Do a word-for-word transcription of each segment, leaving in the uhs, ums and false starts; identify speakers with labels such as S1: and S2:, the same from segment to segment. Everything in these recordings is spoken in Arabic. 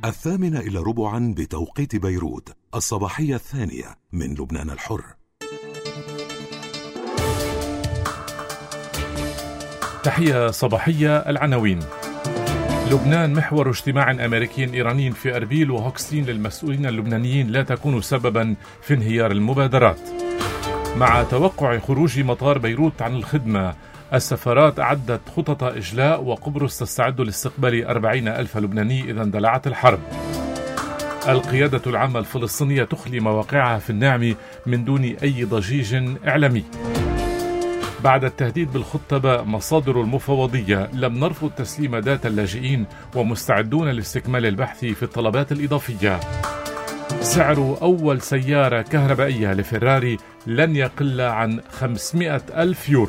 S1: الثامنة إلى ربعا بتوقيت بيروت، الصباحية الثانية من لبنان الحر.
S2: تحية صباحية. العناوين: لبنان محور اجتماع أمريكي إيراني في أربيل، وهوكستين للمسؤولين اللبنانيين لا تكون سببا في انهيار المبادرات. مع توقع خروج مطار بيروت عن الخدمة، السفارات أعدت خطط إجلاء، وقبرص تستعد لاستقبال أربعين ألف لبناني إذا اندلعت الحرب. القيادة العامة الفلسطينية تخلي مواقعها في الناعم من دون أي ضجيج إعلامي. بعد التهديد بالخطبة، مصادر المفوضية: لم نرفض تسليم داتا اللاجئين ومستعدون لاستكمال البحث في الطلبات الإضافية. سعر أول سيارة كهربائية لفيراري لن يقل عن خمسمائة ألف يورو.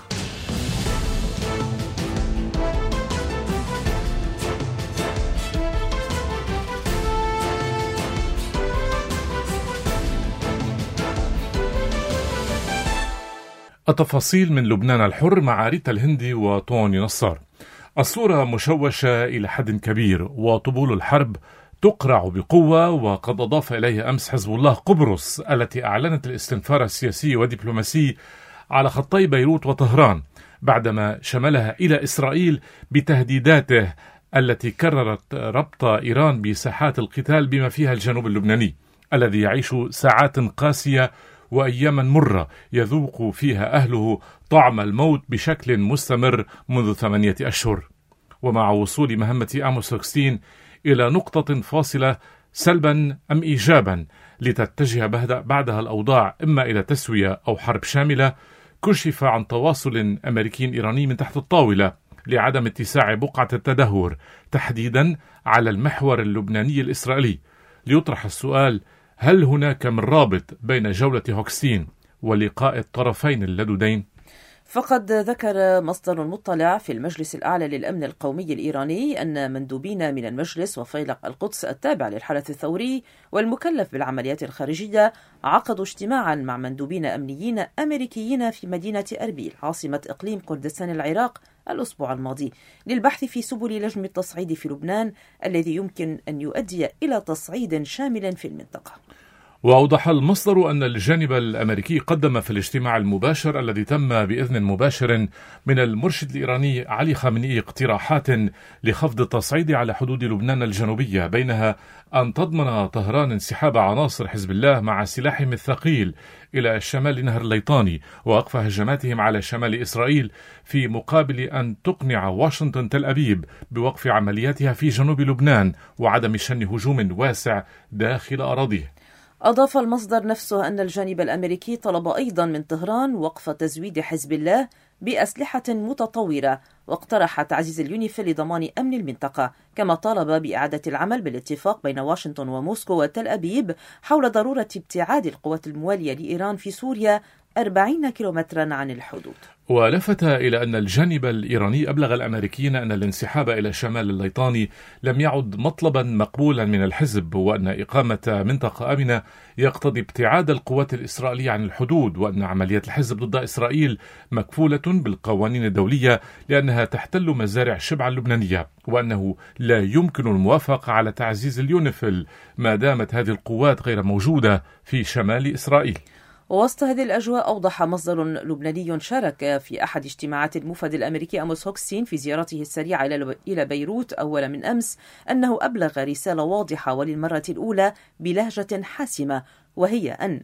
S2: التفاصيل من لبنان الحر مع ريتا الهندي وطوني نصار. الصورة مشوشة إلى حد كبير، وطبول الحرب تقرع بقوة، وقد أضاف إليها أمس حزب الله قبرص التي أعلنت الاستنفار السياسي والدبلوماسي على خطي بيروت وطهران، بعدما شملها إلى إسرائيل بتهديداته التي كررت ربط إيران بساحات القتال بما فيها الجنوب اللبناني الذي يعيش ساعات قاسية وأياما مرة يذوق فيها أهله طعم الموت بشكل مستمر منذ ثمانية أشهر. ومع وصول مهمة آموس هوكستين إلى نقطة فاصلة سلبا أم إيجابا لتتجه بعدها الأوضاع إما إلى تسوية أو حرب شاملة، كشف عن تواصل أمريكي إيراني من تحت الطاولة لعدم اتساع بقعة التدهور، تحديدا على المحور اللبناني الإسرائيلي. ليطرح السؤال: هل هناك من رابط بين جولة هوكستين ولقاء الطرفين اللدودين؟
S3: فقد ذكر مصدر مطلع في المجلس الأعلى للأمن القومي الإيراني أن مندوبين من المجلس وفيلق القدس التابع للحرس الثوري والمكلف بالعمليات الخارجية عقدوا اجتماعا مع مندوبين أمنيين أمريكيين في مدينة أربيل عاصمة إقليم كردستان العراق الأسبوع الماضي للبحث في سبل لجم التصعيد في لبنان الذي يمكن أن يؤدي إلى تصعيد شامل في المنطقة.
S2: وأوضح المصدر أن الجانب الأمريكي قدم في الاجتماع المباشر الذي تم بإذن مباشر من المرشد الإيراني علي خامنئي اقتراحات لخفض التصعيد على حدود لبنان الجنوبية، بينها أن تضمن طهران انسحاب عناصر حزب الله مع سلاحهم الثقيل إلى شمال نهر الليطاني ووقف هجماتهم على شمال إسرائيل، في مقابل أن تقنع واشنطن تل أبيب بوقف عملياتها في جنوب لبنان وعدم شن هجوم واسع داخل أراضيه.
S3: أضاف المصدر نفسه أن الجانب الأمريكي طلب أيضا من طهران وقف تزويد حزب الله بأسلحة متطورة، واقترح تعزيز اليونيفيل لضمان أمن المنطقة، كما طالب بإعادة العمل بالاتفاق بين واشنطن وموسكو وتل أبيب حول ضرورة ابتعاد القوات الموالية لإيران في سوريا أربعين كيلومترا عن الحدود.
S2: ولفت إلى أن الجانب الإيراني أبلغ الأمريكيين أن الانسحاب إلى شمال الليطاني لم يعد مطلبا مقبولا من الحزب، وأن إقامة منطقة آمنة يقتضي ابتعاد القوات الإسرائيلية عن الحدود، وأن عمليات الحزب ضد إسرائيل مكفولة بالقوانين الدولية لأنها تحتل مزارع شبع اللبنانية، وأنه لا يمكن الموافقة على تعزيز اليونيفيل ما دامت هذه القوات غير موجودة في شمال إسرائيل.
S3: ووسط هذه الأجواء، أوضح مصدر لبناني شارك في أحد اجتماعات الموفد الأمريكي آموس هوكستين في زيارته السريعة إلى بيروت أول من أمس أنه أبلغ رسالة واضحة وللمرة الأولى بلهجة حاسمة، وهي أن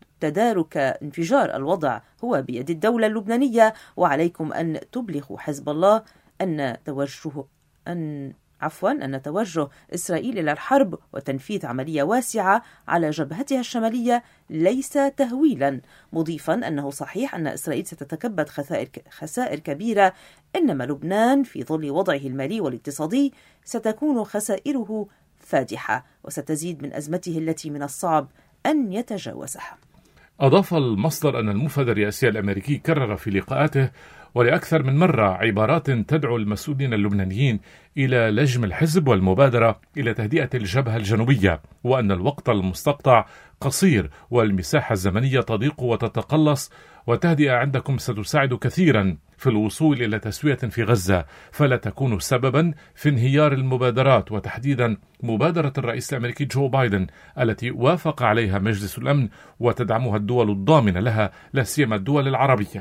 S3: تدارك انفجار الوضع هو بيد الدولة اللبنانية، وعليكم أن تبلغوا حزب الله أن توجه أن عفوا أن توجه إسرائيل إلى الحرب وتنفيذ عملية واسعة على جبهتها الشمالية ليس تهويلا، مضيفا أنه صحيح أن إسرائيل ستتكبد خسائر, خسائر كبيرة، إنما لبنان في ظل وضعه المالي والاقتصادي ستكون خسائره فادحة وستزيد من أزمته التي من الصعب أن يتجاوزها.
S2: أضاف المصدر أن الموفد الرئاسي الأمريكي كرر في لقاءاته ولأكثر من مرة عبارات تدعو المسؤولين اللبنانيين إلى لجم الحزب والمبادرة إلى تهدئة الجبهة الجنوبية، وأن الوقت المستقطع قصير والمساحة الزمنية تضيق وتتقلص، وتهدئة عندكم ستساعد كثيرا في الوصول إلى تسوية في غزة، فلا تكون سببا في انهيار المبادرات، وتحديدا مبادرة الرئيس الأمريكي جو بايدن التي وافق عليها مجلس الأمن وتدعمها الدول الضامنة لها، لا سيما الدول العربية.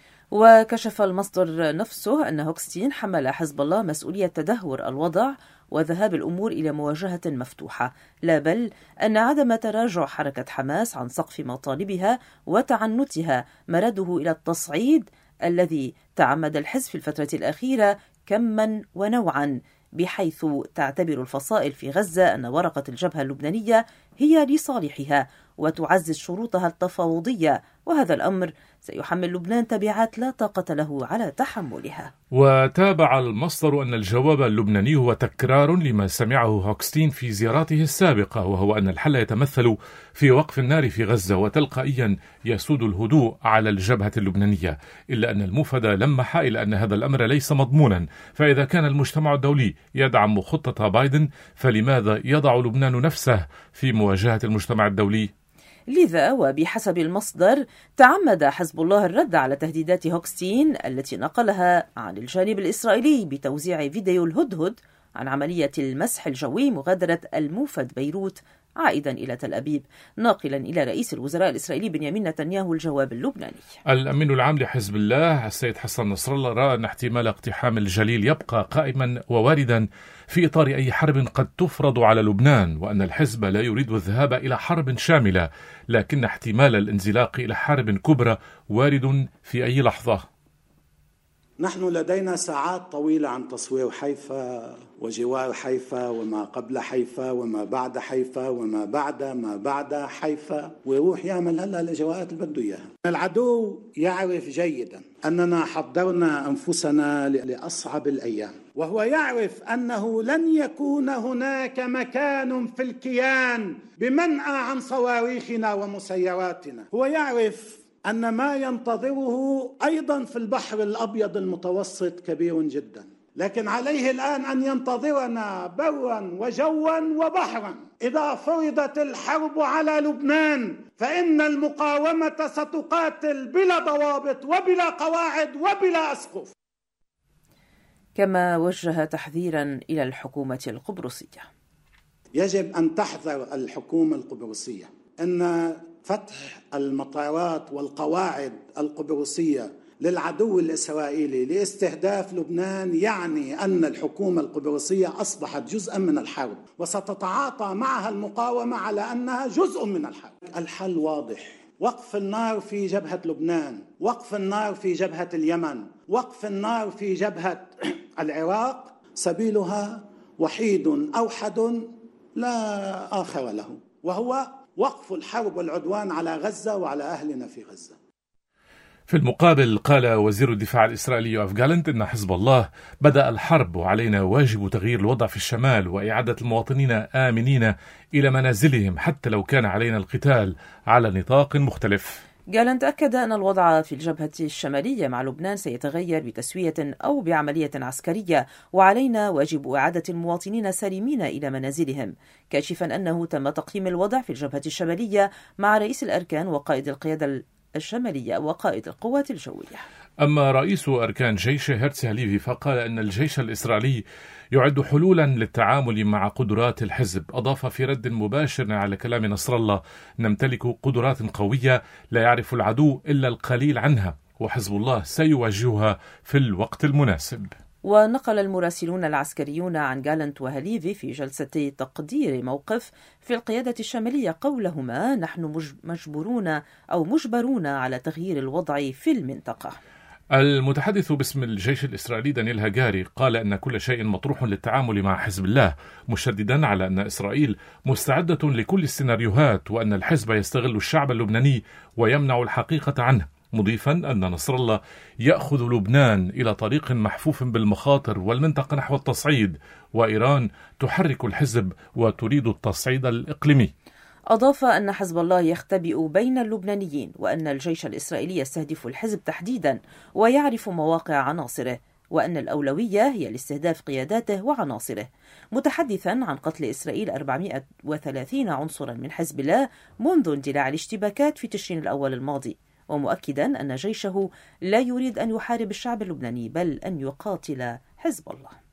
S3: وكشف المصدر نفسه أن هوكستين حمل حزب الله مسؤولية تدهور الوضع وذهاب الأمور إلى مواجهة مفتوحة، لا بل أن عدم تراجع حركة حماس عن سقف مطالبها وتعنتها مرده إلى التصعيد الذي تعمد الحزب في الفترة الأخيرة كما ونوعا، بحيث تعتبر الفصائل في غزة أن ورقة الجبهة اللبنانية هي لصالحها وتعزز شروطها التفاوضية، وهذا الأمر سيحمل لبنان تبعات لا طاقة له على تحملها.
S2: وتابع المصدر أن الجواب اللبناني هو تكرار لما سمعه هوكستين في زياراته السابقة، وهو أن الحل يتمثل في وقف النار في غزة وتلقائيا يسود الهدوء على الجبهة اللبنانية، إلا أن الموفد لمح إلى أن هذا الأمر ليس مضمونا، فإذا كان المجتمع الدولي يدعم خطة بايدن فلماذا يضع لبنان نفسه في مواجهة المجتمع الدولي؟
S3: لذا وبحسب المصدر تعمد حزب الله الرد على تهديدات هوكستين التي نقلها عن الجانب الإسرائيلي بتوزيع فيديو الهدهد عن عملية المسح الجوي مغادرة الموفد بيروت عائدا إلى تل أبيب، ناقلا إلى رئيس الوزراء الإسرائيلي بنيامين نتنياهو الجواب اللبناني.
S2: الأمين العام لحزب الله السيد حسن نصر الله رأى أن احتمال اقتحام الجليل يبقى قائما وواردا في إطار أي حرب قد تفرض على لبنان، وأن الحزب لا يريد الذهاب إلى حرب شاملة، لكن احتمال الانزلاق إلى حرب كبرى وارد في أي لحظة.
S4: نحن لدينا ساعات طويلة عن تصوير حيفا وجوار حيفا وما قبل حيفا وما بعد حيفا وما بعد ما بعد حيفا، ويروح يعمل هلا الإجراءات اللي بده إياها. العدو يعرف جيدا أننا حضرنا أنفسنا لأصعب الأيام، وهو يعرف أنه لن يكون هناك مكان في الكيان بمنأى عن صواريخنا ومسيراتنا. هو يعرف أن ما ينتظره أيضا في البحر الأبيض المتوسط كبير جدا، لكن عليه الآن أن ينتظرنا برا وجوا وبحرا. إذا فرضت الحرب على لبنان فإن المقاومة ستقاتل بلا ضوابط وبلا قواعد وبلا أسقف.
S3: كما وجه تحذيرا إلى الحكومة القبرصية.
S4: يجب أن تحذر الحكومة القبرصية أن فتح المطارات والقواعد القبرصية للعدو الإسرائيلي لاستهداف لبنان يعني أن الحكومة القبرصية أصبحت جزءا من الحرب، وستتعاطى معها المقاومة على أنها جزء من الحرب. الحل واضح: وقف النار في جبهة لبنان، وقف النار في جبهة اليمن، وقف النار في جبهة العراق، سبيلها وحيد أوحد لا آخر له، وهو وقف الحرب والعدوان على غزة وعلى أهلنا في غزة.
S2: في المقابل قال وزير الدفاع الإسرائيلي يوآف جالنت إن حزب الله بدأ الحرب وعلينا واجب تغيير الوضع في الشمال وإعادة المواطنين آمنين إلى منازلهم حتى لو كان علينا القتال على نطاق مختلف.
S3: جالنت أكد أن الوضع في الجبهة الشمالية مع لبنان سيتغير بتسوية أو بعملية عسكرية، وعلينا واجب إعادة المواطنين سالمين إلى منازلهم، كاشفا أنه تم تقييم الوضع في الجبهة الشمالية مع رئيس الأركان وقائد القيادة الشمالية وقائد القوات الجوية.
S2: أما رئيس أركان جيش هرتز هليفي فقال أن الجيش الإسرائيلي يعد حلولا للتعامل مع قدرات الحزب. أضاف في رد مباشر على كلام نصر الله: نمتلك قدرات قوية لا يعرف العدو إلا القليل عنها، وحزب الله سيواجهها في الوقت المناسب.
S3: ونقل المراسلون العسكريون عن جالنت وهليفي في جلسة تقدير موقف في القيادة الشمالية قولهما: نحن مجبورون أو مجبرون على تغيير الوضع في المنطقة.
S2: المتحدث باسم الجيش الإسرائيلي دانيال هاجاري قال أن كل شيء مطروح للتعامل مع حزب الله، مشددا على أن إسرائيل مستعدة لكل السيناريوهات وأن الحزب يستغل الشعب اللبناني ويمنع الحقيقة عنه، مضيفا أن نصر الله يأخذ لبنان إلى طريق محفوف بالمخاطر والمنطقة نحو التصعيد، وإيران تحرك الحزب وتريد التصعيد الإقليمي.
S3: أضاف أن حزب الله يختبئ بين اللبنانيين، وأن الجيش الإسرائيلي يستهدف الحزب تحديدا ويعرف مواقع عناصره، وأن الأولوية هي لاستهداف قياداته وعناصره، متحدثا عن قتل إسرائيل أربعمائة وثلاثين عنصرا من حزب الله منذ اندلاع الاشتباكات في تشرين الأول الماضي، ومؤكدا أن جيشه لا يريد أن يحارب الشعب اللبناني بل أن يقاتل حزب الله.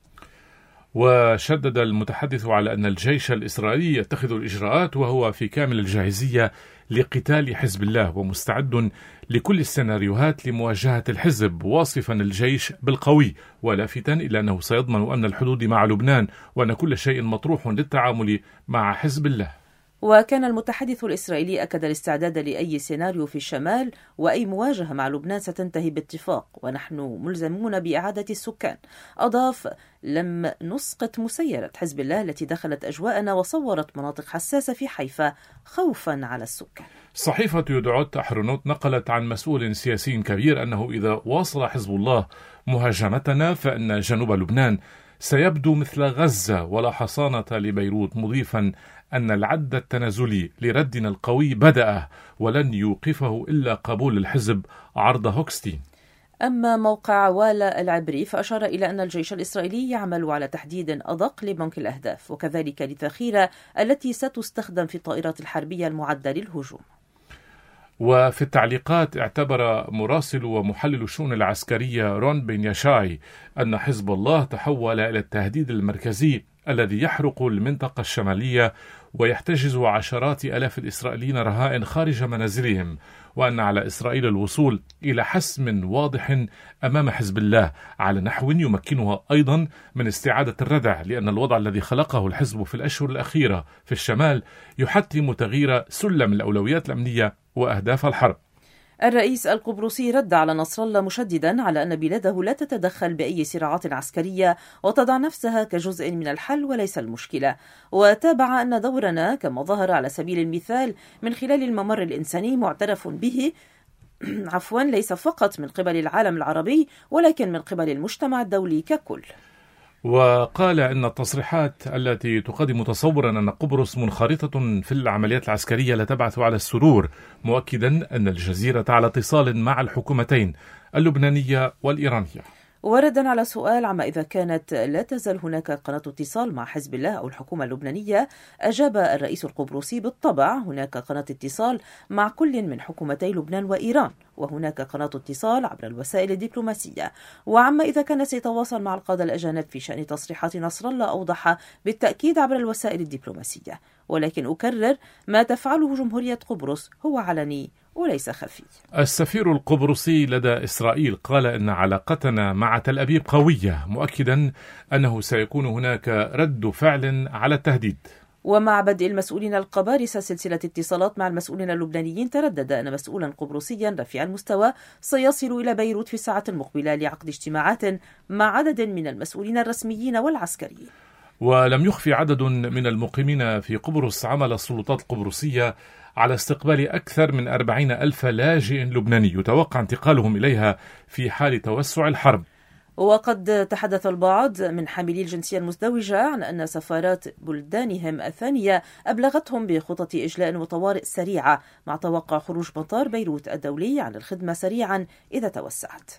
S2: وشدد المتحدث على أن الجيش الإسرائيلي يتخذ الإجراءات وهو في كامل الجاهزية لقتال حزب الله ومستعد لكل السيناريوهات لمواجهة الحزب، واصفا الجيش بالقوي ولافتا إلى أنه سيضمن أمن الحدود مع لبنان وأن كل شيء مطروح للتعامل مع حزب الله.
S3: وكان المتحدث الإسرائيلي أكد الاستعداد لأي سيناريو في الشمال، وأي مواجهة مع لبنان ستنتهي باتفاق ونحن ملزمون بإعادة السكان. أضاف: لم نسقط مسيرة حزب الله التي دخلت أجواءنا وصورت مناطق حساسة في حيفا خوفا على السكان.
S2: صحيفة يدعوت أحرنوت نقلت عن مسؤول سياسي كبير أنه إذا واصل حزب الله مهاجمتنا فإن جنوب لبنان سيبدو مثل غزة ولا حصانة لبيروت، مضيفا أن العد التنازلي لردنا القوي بدأ ولن يوقفه إلا قبول الحزب عرض هوكستين.
S3: أما موقع والا العبري فأشار إلى أن الجيش الإسرائيلي يعمل على تحديد أدق لبنك الأهداف وكذلك للذخيرة التي ستستخدم في الطائرات الحربية المعدة للهجوم.
S2: وفي التعليقات اعتبر مراسل ومحلل الشؤون العسكرية رون بن يشاي أن حزب الله تحول إلى التهديد المركزي الذي يحرق المنطقة الشمالية ويحتجز عشرات آلاف الإسرائيليين رهائن خارج منازلهم، وأن على إسرائيل الوصول إلى حسم واضح أمام حزب الله على نحو يمكنها أيضا من استعادة الردع، لأن الوضع الذي خلقه الحزب في الأشهر الأخيرة في الشمال يحتم تغيير سلم الأولويات الأمنية وأهداف الحرب.
S3: الرئيس القبرصي رد على نصر الله مشددا على أن بلاده لا تتدخل بأي صراعات عسكرية وتضع نفسها كجزء من الحل وليس المشكلة، وتابع أن دورنا كما ظهر على سبيل المثال من خلال الممر الإنساني معترف به عفوا ليس فقط من قبل العالم العربي ولكن من قبل المجتمع الدولي ككل.
S2: وقال إن التصريحات التي تقدم تصورا أن قبرص منخرطة في العمليات العسكرية لا تبعث على السرور، مؤكدا أن الجزيرة على اتصال مع الحكومتين اللبنانية والإيرانية.
S3: وردا على سؤال عما إذا كانت لا تزال هناك قناة اتصال مع حزب الله أو الحكومة اللبنانية، أجاب الرئيس القبرصي بالطبع هناك قناة اتصال مع كل من حكومتي لبنان وإيران، وهناك قناة اتصال عبر الوسائل الدبلوماسية. وعما إذا كان سيتواصل مع القادة الأجانب في شأن تصريحات نصر الله، أوضح بالتأكيد عبر الوسائل الدبلوماسية، ولكن أكرر ما تفعله جمهورية قبرص هو علني وليس خفي.
S2: السفير القبرصي لدى إسرائيل قال إن علاقتنا مع تل أبيب قوية، مؤكدا أنه سيكون هناك رد فعل على التهديد.
S3: ومع بدء المسؤولين القبارصة سلسلة اتصالات مع المسؤولين اللبنانيين، تردد أن مسؤولا قبرصيا رفيع المستوى سيصل إلى بيروت في الساعات المقبلة لعقد اجتماعات مع عدد من المسؤولين الرسميين والعسكريين.
S2: ولم يخفي عدد من المقيمين في قبرص عمل السلطات القبرصية على استقبال أكثر من أربعين ألف لاجئ لبناني يتوقع انتقالهم إليها في حال توسع الحرب.
S3: وقد تحدث البعض من حاملي الجنسية المزدوجة عن أن سفارات بلدانهم الثانية أبلغتهم بخطط إجلاء وطوارئ سريعة مع توقع خروج مطار بيروت الدولي عن الخدمة سريعا إذا توسعت.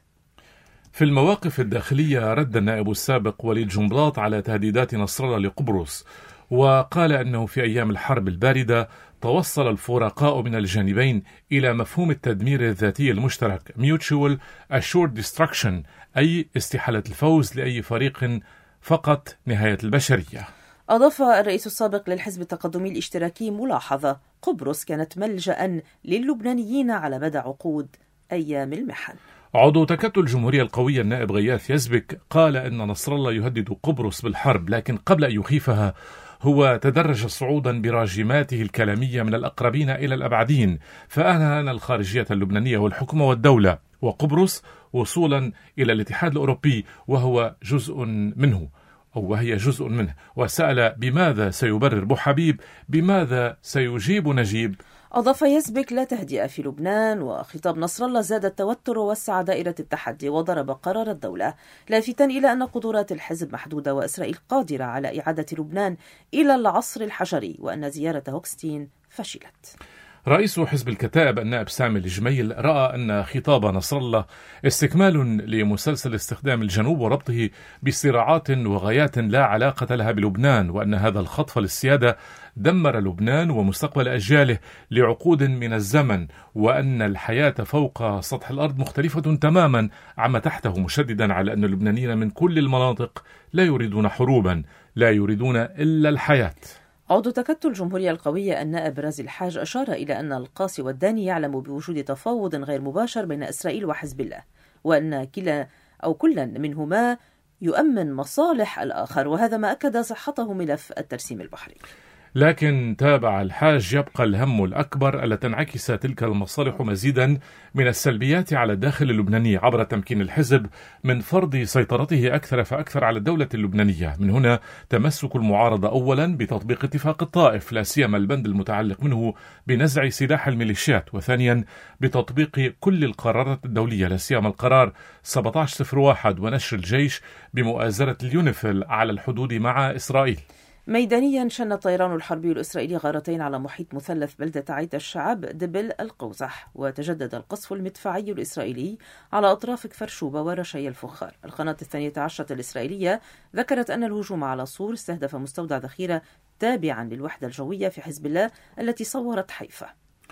S2: في المواقف الداخلية رد النائب السابق وليد جنبلاط على تهديدات نصر الله لقبرص، وقال أنه في أيام الحرب الباردة توصل الفرقاء من الجانبين إلى مفهوم التدمير الذاتي المشترك Mutual Assured Destruction، أي استحالة الفوز لأي فريق فقط نهاية البشرية.
S3: أضاف الرئيس السابق للحزب التقدمي الاشتراكي ملاحظة: قبرص كانت ملجأ للبنانيين على مدى عقود أيام المحن.
S2: عضو تكتل الجمهورية القوية النائب غياث يزبك قال إن نصر الله يهدد قبرص بالحرب، لكن قبل أن يخيفها هو تدرج صعودا براجماته الكلامية من الأقربين إلى الأبعدين، فأهان الخارجية اللبنانية والحكومة والدولة وقبرص وصولا إلى الاتحاد الأوروبي وهو جزء منه أو وهي جزء منه، وسأل بماذا سيبرر بوحبيب، بماذا سيجيب نجيب.
S3: أضاف يزبك: لا تهدئة في لبنان، وخطاب نصر الله زاد التوتر ووسع دائرة التحدي وضرب قرار الدولة، لافتا إلى أن قدرات الحزب محدودة وإسرائيل قادرة على إعادة لبنان إلى العصر الحجري، وأن زيارة هوكستين فشلت.
S2: رئيس حزب الكتائب النائب سامي الجميل رأى أن خطاب نصر الله استكمال لمسلسل استخدام الجنوب وربطه بصراعات وغايات لا علاقة لها بلبنان، وأن هذا الخطف للسيادة دمر لبنان ومستقبل أجياله لعقود من الزمن، وأن الحياة فوق سطح الأرض مختلفة تماما عما تحته، مشددا على أن اللبنانيين من كل المناطق لا يريدون حروبا، لا يريدون إلا الحياة.
S3: عضو تكتل الجمهورية القوية النائب رازي الحاج أشار إلى أن القاسي والداني يعلم بوجود تفاوض غير مباشر بين إسرائيل وحزب الله، وأن كلا أو كلا منهما يؤمن مصالح الآخر، وهذا ما أكد صحته ملف الترسيم البحري.
S2: لكن تابع الحاج يبقى الهم الأكبر ألا تنعكس تلك المصالح مزيدا من السلبيات على الداخل اللبناني عبر تمكين الحزب من فرض سيطرته أكثر فأكثر على الدولة اللبنانية. من هنا تمسك المعارضة أولا بتطبيق اتفاق الطائف، لا سيما البند المتعلق منه بنزع سلاح الميليشيات، وثانيا بتطبيق كل القرارات الدولية، لا سيما القرار سبعة عشر صفر واحد ونشر الجيش بمؤازرة اليونيفيل على الحدود مع إسرائيل.
S3: ميدانيا شن الطيران الحربي الإسرائيلي غارتين على محيط مثلث بلدة عيت الشعب دبل القوزح، وتجدد القصف المدفعي الإسرائيلي على أطراف كفر شوبة ورشي الفخار. القناة الثانية عشرة الإسرائيلية ذكرت أن الهجوم على صور استهدف مستودع ذخيرة تابعا للوحدة الجوية في حزب الله التي صورت حيفا.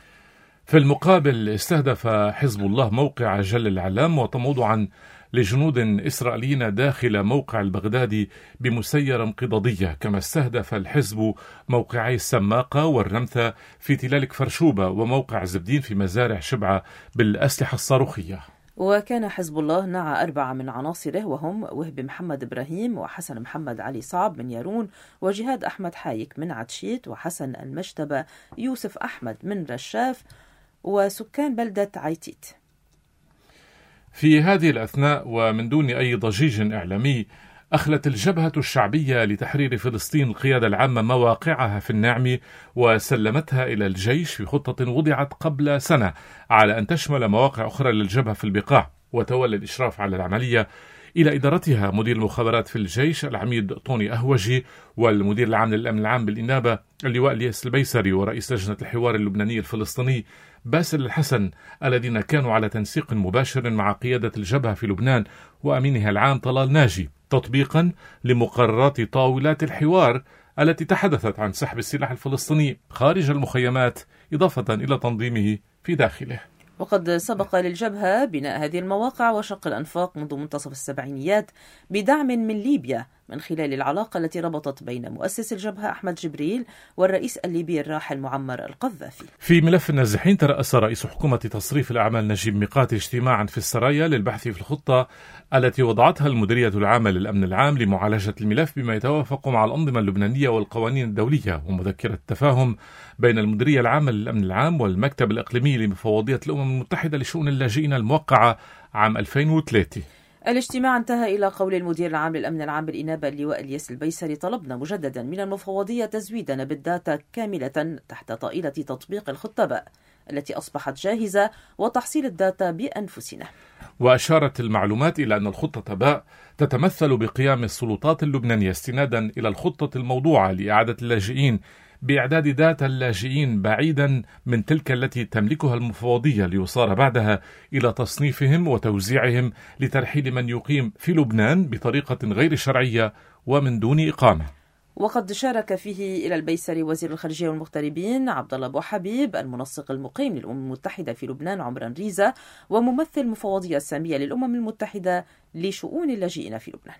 S2: في المقابل استهدف حزب الله موقع جل العلام وتموضعا لجنود إسرائيليين داخل موقع البغدادي بمسيرة انقضاضية، كما استهدف الحزب موقعي السماقة والرمثة في تلال كفر شوبة وموقع زبدين في مزارع شبعة بالأسلحة الصاروخية.
S3: وكان حزب الله نعى أربعة من عناصره وهم وهب محمد إبراهيم وحسن محمد علي صعب من يارون وجهاد أحمد حايك من عدشيت وحسن المجتبى يوسف أحمد من رشاف وسكان بلدة عيتيت.
S2: في هذه الأثناء ومن دون أي ضجيج إعلامي أخلت الجبهة الشعبية لتحرير فلسطين القيادة العامة مواقعها في النعم وسلمتها إلى الجيش في خطة وضعت قبل سنة على أن تشمل مواقع أخرى للجبهة في البقاع، وتولى الإشراف على العملية إلى إدارتها مدير المخابرات في الجيش العميد طوني أهوجي، والمدير العام للأمن العام بالإنابة اللواء الياس البيسري، ورئيس لجنة الحوار اللبناني الفلسطيني باسل الحسن، الذين كانوا على تنسيق مباشر مع قيادة الجبهة في لبنان وأمينها العام طلال ناجي، تطبيقا لمقررات طاولات الحوار التي تحدثت عن سحب السلاح الفلسطيني خارج المخيمات إضافة إلى تنظيمه في داخله.
S3: وقد سبق للجبهة بناء هذه المواقع وشق الأنفاق منذ منتصف السبعينيات بدعم من ليبيا من خلال العلاقة التي ربطت بين مؤسس الجبهة أحمد جبريل والرئيس الليبي الراحل معمر القذافي.
S2: في ملف النازحين ترأس رئيس حكومة تصريف الأعمال نجيب ميقاتي اجتماعا في السرايا للبحث في الخطة التي وضعتها المديرية العامة للأمن العام لمعالجة الملف بما يتوافق مع الأنظمة اللبنانية والقوانين الدولية، ومذكرة التفاهم بين المديرية العامة للأمن العام والمكتب الإقليمي لمفوضية الأمم المتحدة لشؤون اللاجئين الموقعة عام ألفين وثلاثة.
S3: الاجتماع انتهى إلى قول المدير العام للأمن العام بالإنابة اللواء الياس البيسري: طلبنا مجددا من المفوضية تزويدنا بالداتا كاملة تحت طائلة تطبيق الخطة باء التي أصبحت جاهزة وتحصيل الداتا بأنفسنا.
S2: وأشارت المعلومات إلى أن الخطة باء تتمثل بقيام السلطات اللبنانية استنادا إلى الخطة الموضوعة لإعادة اللاجئين بإعداد داتا اللاجئين بعيدا من تلك التي تملكها المفوضية، ليصار بعدها إلى تصنيفهم وتوزيعهم لترحيل من يقيم في لبنان بطريقة غير شرعية ومن دون إقامة.
S3: وقد شارك فيه إلى البيسري وزير الخارجية والمغتربين عبد الله أبو حبيب، المنسق المقيم للأمم المتحدة في لبنان عمران ريزا، وممثل المفوضية السامية للأمم المتحدة لشؤون اللاجئين في لبنان.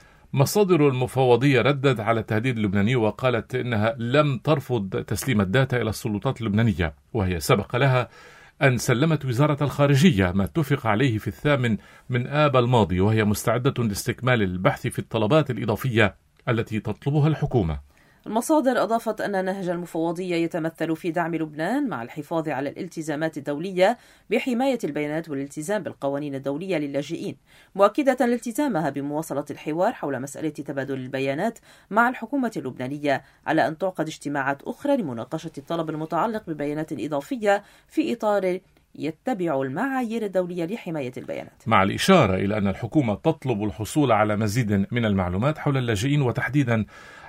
S2: مصادر المفوضية ردت على التهديد اللبناني وقالت إنها لم ترفض تسليم الداتا إلى السلطات اللبنانية، وهي سبق لها أن سلمت وزارة الخارجية ما اتفق عليه في الثامن من آب الماضي، وهي مستعدة لاستكمال البحث في الطلبات الإضافية التي تطلبها الحكومة.
S3: المصادر أضافت أن نهج المفوضية يتمثل في دعم لبنان مع الحفاظ على الالتزامات الدولية بحماية البيانات والالتزام بالقوانين الدولية للاجئين، مؤكدة التزامها بمواصلة الحوار حول مسألة تبادل البيانات مع الحكومة اللبنانية على أن تعقد اجتماعات أخرى لمناقشة الطلب المتعلق ببيانات إضافية في إطار يتبع المعايير الدولية لحماية البيانات،
S2: مع الإشارة إلى أن الحكومة تطلب الحصول على مزيد من المعلومات حول اللاجئين وتحديدا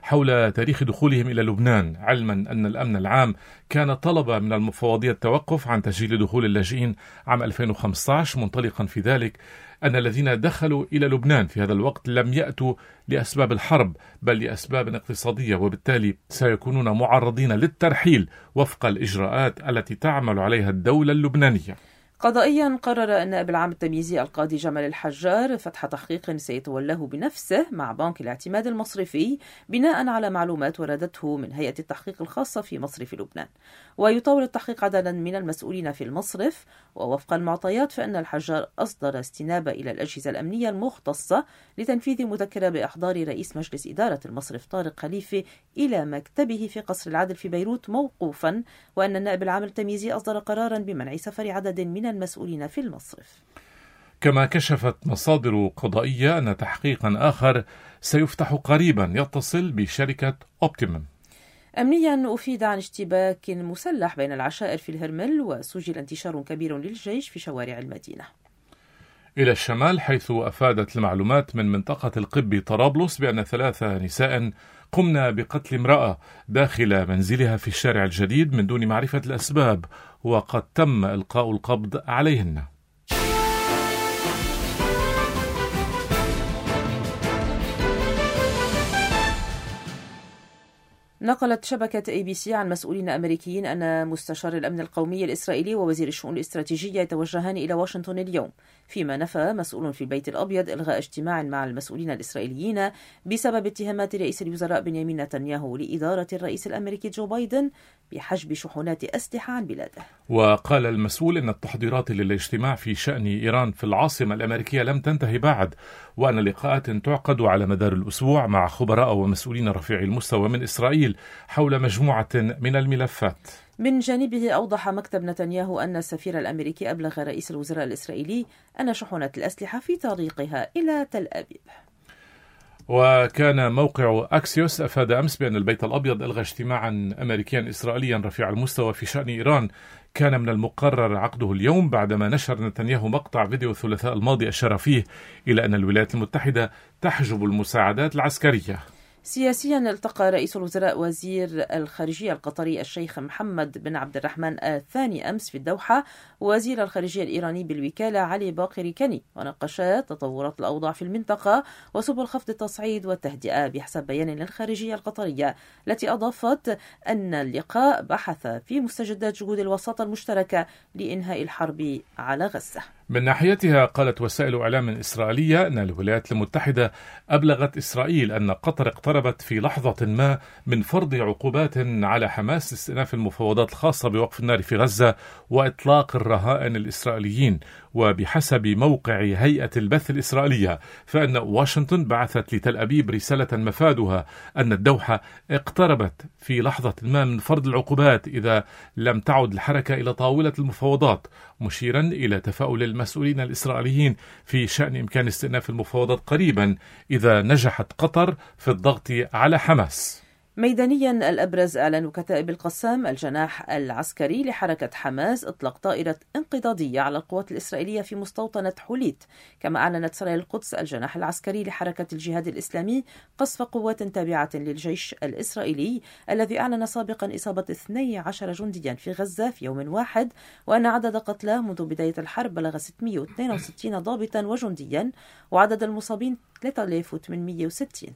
S2: حول تاريخ دخولهم إلى لبنان، علما أن الأمن العام كان طلب من المفوضية التوقف عن تسجيل دخول اللاجئين عام ألفين وخمسة عشر، منطلقا في ذلك أن الذين دخلوا إلى لبنان في هذا الوقت لم يأتوا لأسباب الحرب بل لأسباب اقتصادية، وبالتالي سيكونون معرضين للترحيل وفق الإجراءات التي تعمل عليها الدولة اللبنانية.
S3: قضائيا قرر النائب العام التمييزي القاضي جمال الحجار فتح تحقيق سيتولاه بنفسه مع بنك الاعتماد المصرفي بناء على معلومات وردته من هيئة التحقيق الخاصة في مصرف لبنان. ويطور التحقيق عددا من المسؤولين في المصرف، ووفق المعطيات فإن الحجار أصدر استنابة إلى الأجهزة الأمنية المختصة لتنفيذ مذكرة بإحضار رئيس مجلس إدارة المصرف طارق خليفة إلى مكتبه في قصر العدل في بيروت موقوفا، وأن النائب العام التمييزي أصدر قرارا بمنع سفر عدد من المسؤولين في المصرف.
S2: كما كشفت مصادر قضائية أن تحقيقا آخر سيفتح قريبا يتصل بشركة أوبتيمم.
S3: أمنيا أفيد عن اشتباك مسلح بين العشائر في الهرمل، وسجل انتشار كبير للجيش في شوارع المدينة.
S2: إلى الشمال، حيث أفادت المعلومات من منطقة القبي طرابلس بأن ثلاثة نساء قمنا بقتل امرأة داخل منزلها في الشارع الجديد من دون معرفة الأسباب، وقد تم إلقاء القبض عليهن.
S3: نقلت شبكة إيه بي سي عن مسؤولين أمريكيين أن مستشار الأمن القومي الإسرائيلي ووزير الشؤون الاستراتيجية يتوجهان إلى واشنطن اليوم، فيما نفى مسؤول في البيت الأبيض إلغاء اجتماع مع المسؤولين الإسرائيليين بسبب اتهامات رئيس الوزراء بنيامين نتنياهو لإدارة الرئيس الأمريكي جو بايدن بحجب شحنات أسلحة عن بلاده.
S2: وقال المسؤول أن التحضيرات للاجتماع في شأن إيران في العاصمة الأمريكية لم تنتهي بعد، وأن لقاءات تعقد على مدار الأسبوع مع خبراء ومسؤولين رفيعي المستوى من إسرائيل حول مجموعة من الملفات.
S3: من جانبه أوضح مكتب نتنياهو أن السفير الأمريكي أبلغ رئيس الوزراء الإسرائيلي أن شحنات الأسلحة في طريقها إلى تل أبيب.
S2: وكان موقع أكسيوس أفاد أمس بأن البيت الأبيض ألغى اجتماعا أمريكيا إسرائيليا رفيع المستوى في شأن إيران كان من المقرر عقده اليوم، بعدما نشر نتنياهو مقطع فيديو الثلاثاء الماضي أشار فيه إلى أن الولايات المتحدة تحجب المساعدات العسكرية.
S3: سياسيا، التقى رئيس الوزراء وزير الخارجية القطري الشيخ محمد بن عبد الرحمن الثاني أمس في الدوحة وزير الخارجية الإيراني بالوكالة علي باقر كني، وناقشا تطورات الأوضاع في المنطقة وسبل خفض التصعيد والتهدئة بحسب بيان للخارجية القطرية، التي أضافت أن اللقاء بحث في مستجدات جهود الوساطة المشتركة لإنهاء الحرب على غزة.
S2: من ناحيتها، قالت وسائل إعلام إسرائيلية أن الولايات المتحدة أبلغت إسرائيل أن قطر اقتربت في لحظة ما من فرض عقوبات على حماس لاستئناف المفاوضات الخاصة بوقف النار في غزة وإطلاق الرهائن الإسرائيليين. وبحسب موقع هيئة البث الإسرائيلية، فإن واشنطن بعثت لتل أبيب رسالة مفادها أن الدوحة اقتربت في لحظة ما من فرض العقوبات إذا لم تعد الحركة إلى طاولة المفاوضات، مشيرا إلى تفاؤل المسؤولين الإسرائيليين في شأن إمكان استئناف المفاوضات قريبا إذا نجحت قطر في الضغط على حماس.
S3: ميدانيا، الأبرز أعلن كتائب القسام الجناح العسكري لحركة حماس إطلاق طائرة انقضاضية على القوات الإسرائيلية في مستوطنة حوليت. كما أعلنت سرايا القدس الجناح العسكري لحركة الجهاد الإسلامي قصف قوات تابعة للجيش الإسرائيلي الذي أعلن سابقا إصابة اثني عشر جنديا في غزة في يوم واحد، وأن عدد قتلى منذ بداية الحرب بلغ ستمئة واثنين وستين ضابطا وجنديا، وعدد المصابين ثلاثة آلاف وثمانمئة وستين.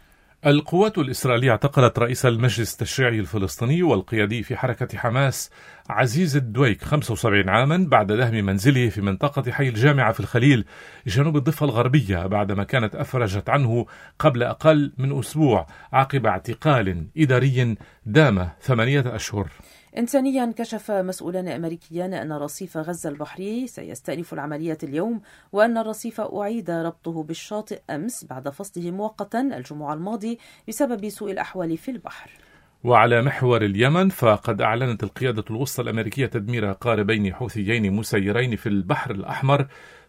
S2: القوات الإسرائيلية اعتقلت رئيس المجلس التشريعي الفلسطيني والقيادي في حركة حماس عزيز الدويك خمسة وسبعين عاما بعد دهم منزله في منطقة حي الجامعة في الخليل جنوب الضفة الغربية، بعدما كانت أفرجت عنه قبل أقل من أسبوع عقب اعتقال إداري دام ثمانية أشهر.
S3: إنسانيا، كشف مسؤولان أمريكيان أن رصيف غزة البحري سيستأنف العملية اليوم، وأن الرصيف أعيد ربطه بالشاطئ أمس بعد فصله مؤقتا الجمعة الماضي بسبب سوء الأحوال في البحر.
S2: وعلى محور اليمن، فقد أعلنت القيادة الوسطى الأمريكية تدمير قاربين حوثيين مسيرين في البحر الأحمر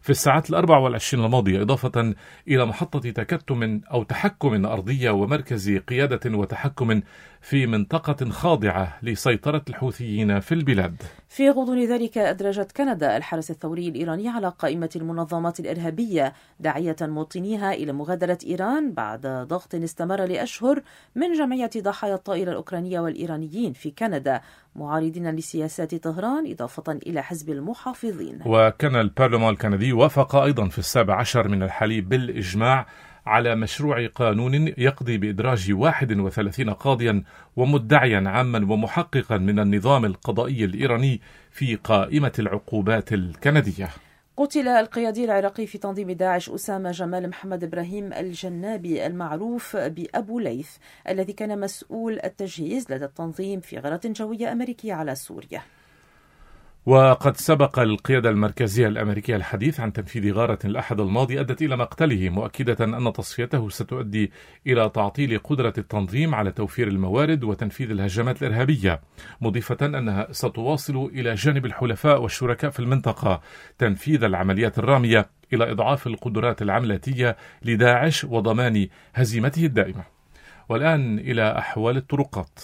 S2: في الساعات الأربع والعشرين الماضية، إضافة إلى محطة تكتم أو تحكم أرضية ومركز قيادة وتحكم في منطقة خاضعة لسيطرة الحوثيين في البلاد.
S3: في غضون ذلك أدرجت كندا الحرس الثوري الإيراني على قائمة المنظمات الإرهابية، داعية مواطنيها إلى مغادرة إيران بعد ضغط استمر لأشهر من جمعية ضحايا الطائرة الأوكرانية والإيرانيين في كندا، معارضين لسياسات طهران إضافة إلى حزب المحافظين.
S2: وكان البرلمان الكندي وافق أيضا في السابع عشر من الحليب بالإجماع على مشروع قانون يقضي بإدراج واحد وثلاثين قاضيا ومدعيا عاما ومحققا من النظام القضائي الإيراني في قائمة العقوبات الكندية.
S3: قتل القيادي العراقي في تنظيم داعش أسامة جمال محمد إبراهيم الجنابي المعروف بأبو ليث، الذي كان مسؤول التجهيز لدى التنظيم في غارة جوية أمريكية على سوريا.
S2: وقد سبق القيادة المركزية الأمريكية الحديث عن تنفيذ غارة الأحد الماضي أدت إلى مقتله، مؤكدة أن تصفيته ستؤدي إلى تعطيل قدرة التنظيم على توفير الموارد وتنفيذ الهجمات الإرهابية، مضيفة أنها ستواصل إلى جانب الحلفاء والشركاء في المنطقة تنفيذ العمليات الرامية إلى إضعاف القدرات العملاتية لداعش وضمان هزيمته الدائمة. والآن إلى أحوال الطرقات.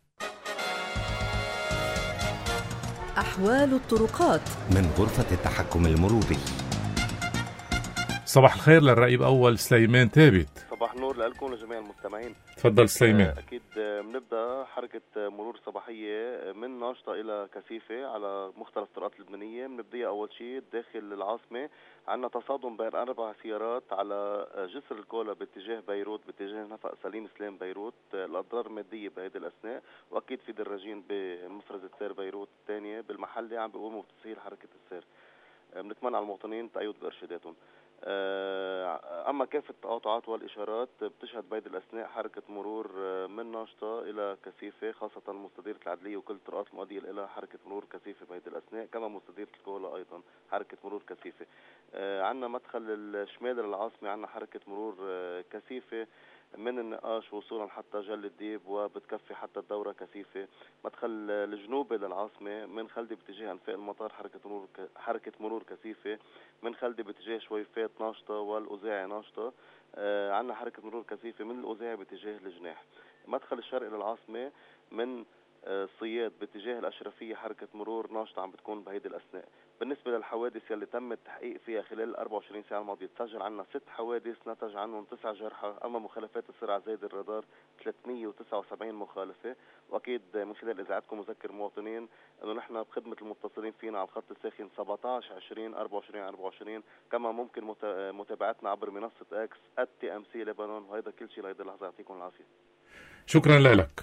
S3: أحوال الطرقات
S5: من غرفة التحكم المروري.
S2: صباح الخير للرئيب أول سليمان ثابت.
S6: صباح النور لكم لجميع المستمعين.
S2: تفضل سليمان.
S6: أكيد بنبدأ حركة مرور صباحية من ناشطة إلى كثيفة على مختلف الطرقات اللبنانية. بنبدأ أول شيء داخل العاصمة، عندنا تصادم بين أربع سيارات على جسر الكولا باتجاه بيروت باتجاه نفق سليم سلام بيروت. الأضرار مادية بهذه الأثناء، وأكيد في دراجين بمفرزة سير بيروت الثانية بالمحلة عم بيقوموا بتسهيل حركة السير. بنتمنى على المواطنين التأيد بإرشاداتهم. أما كافة التقاطعات والإشارات بتشهد بهذه الأثناء حركة مرور من ناشطة إلى كثيفة، خاصة مستديرة العدلية وكل الطرقات المؤدية إلى حركة مرور كثيفة بهذه الأثناء، كما مستديرة الكولا أيضا حركة مرور كثيفة. عندنا مدخل الشمال للعاصمة، عندنا حركة مرور كثيفة من النقاش وصولا حتى جل الديب وبتكفي حتى الدورة كثيفة. مدخل الجنوبي للعاصمة من خلدي باتجاه أنفاق المطار حركة مرور حركة مرور كثيفة، من خلدي باتجاه شويفات ناشطة والأوزاعي ناشطة. آه عندنا حركة مرور كثيفة من الأوزاعي باتجاه الجناح. مدخل الشرق للعاصمة من آه صياد باتجاه الأشرفية حركة مرور ناشطة عم بتكون بهيدي الأثناء. بالنسبة للحوادث يلي تم التحقيق فيها خلال أربعة وعشرين ساعة الماضية، تسجل عنا ست حوادث نتج عنهم تسع جرحى. أما مخالفات السرعة زايد الرادار ثلاثمية وتسعة وسبعين مخالفة. وأكيد من خلال إذاعتكم مذكر مواطنين أنه نحن بخدمة المتصلين فينا على الخط الساخن سبعة عشر عشرين أربعة وعشرين أربعة وعشرين، كما ممكن متابعتنا عبر منصة اكس آت تي إم سي لبنان. وهذا كل شيء لهذه اللحظة. يعطيكم العافية.
S2: شكرا لك.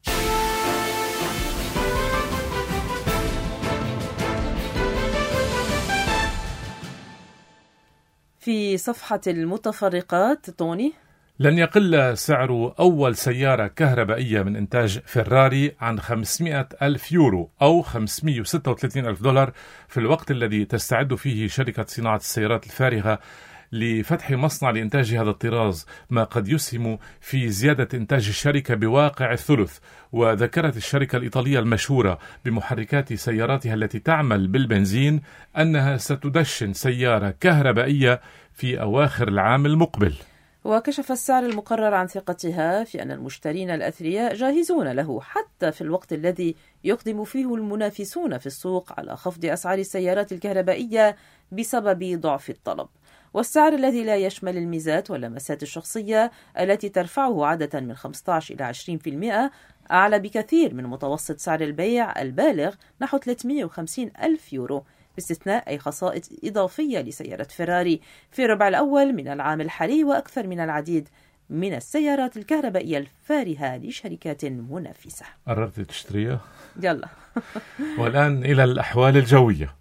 S3: في صفحة المتفرقات توني،
S2: لن يقل سعر أول سيارة كهربائية من إنتاج فيراري عن خمسمائة ألف يورو أو خمسمائة وستة وثلاثين ألف دولار في الوقت الذي تستعد فيه شركة صناعة السيارات الفارغة لفتح مصنع لإنتاج هذا الطراز، ما قد يسهم في زيادة إنتاج الشركة بواقع الثلث. وذكرت الشركة الإيطالية المشهورة بمحركات سياراتها التي تعمل بالبنزين أنها ستدشن سيارة كهربائية في أواخر العام المقبل.
S3: وكشف السعر المقرر عن ثقتها في أن المشترين الأثرياء جاهزون له حتى في الوقت الذي يقدم فيه المنافسون في السوق على خفض أسعار السيارات الكهربائية بسبب ضعف الطلب. والسعر الذي لا يشمل الميزات واللمسات الشخصية التي ترفعه عادة من خمسة عشر إلى عشرين بالمئة أعلى بكثير من متوسط سعر البيع البالغ نحو ثلاثمائة وخمسين ألف يورو، باستثناء أي خصائص إضافية لسيارة فيراري في الربع الأول من العام الحالي، وأكثر من العديد من السيارات الكهربائية الفارهة لشركات منافسة.
S2: قررت تشتريها؟
S3: يلا.
S2: والآن إلى الأحوال الجوية.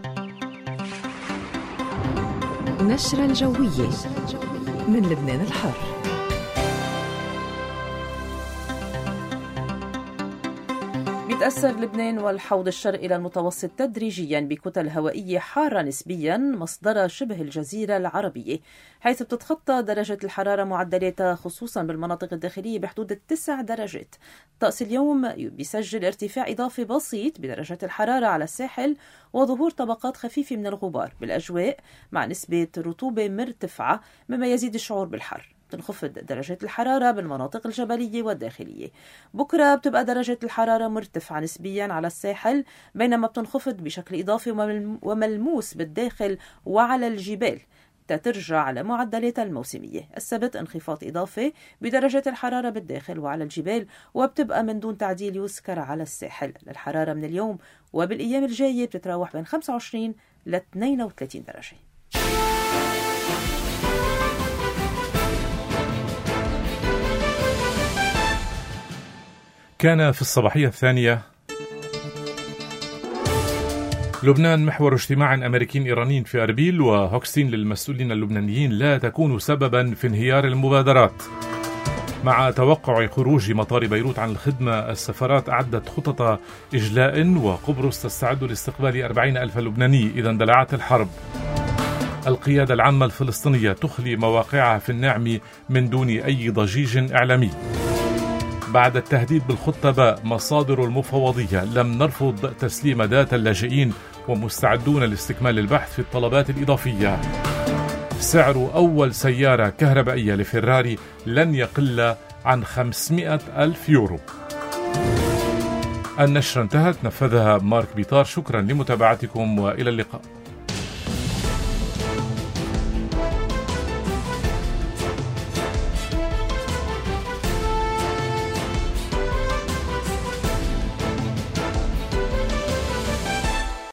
S7: نشرة الجوية من لبنان الحر.
S3: يتأثر لبنان والحوض الشرقي إلى المتوسط تدريجيا بكتل هوائية حارة نسبيا مصدرها شبه الجزيرة العربية، حيث بتتخطى درجة الحرارة معدلاتها خصوصا بالمناطق الداخلية بحدود التسع درجات. طقس اليوم بيسجل ارتفاع إضافي بسيط بدرجة الحرارة على الساحل وظهور طبقات خفيفة من الغبار بالأجواء مع نسبة رطوبة مرتفعة مما يزيد الشعور بالحر. تنخفض درجة الحرارة بالمناطق الجبلية والداخلية. بكرة بتبقى درجة الحرارة مرتفعة نسبيا على الساحل، بينما بتنخفض بشكل إضافي وملموس بالداخل وعلى الجبال تترجع على معدلاتها الموسمية. السبت انخفاض إضافي بدرجة الحرارة بالداخل وعلى الجبال، وبتبقى من دون تعديل يذكر على الساحل. الحرارة من اليوم وبالأيام الجاية بتتراوح بين خمسة وعشرين ل اثنين وثلاثين درجة.
S2: كان في الصباحية الثانية لبنان محور اجتماع أمريكي إيراني في أربيل، وهوكستين للمسؤولين اللبنانيين لا تكون سببا في انهيار المبادرات. مع توقع خروج مطار بيروت عن الخدمة، السفارات أعدت خطط إجلاء، وقبرص تستعد لاستقبال أربعين ألف لبناني إذا اندلعت الحرب. القيادة العامة الفلسطينية تخلي مواقعها في النعم من دون أي ضجيج إعلامي. بعد التهديد بالخطة باء، مصادر المفوضية لم نرفض تسليم داتا اللاجئين ومستعدون لاستكمال البحث في الطلبات الإضافية. سعر أول سيارة كهربائية لفيراري لن يقل عن خمسمائة ألف يورو. النشرة انتهت، نفذها مارك بيطار. شكرا لمتابعتكم وإلى اللقاء.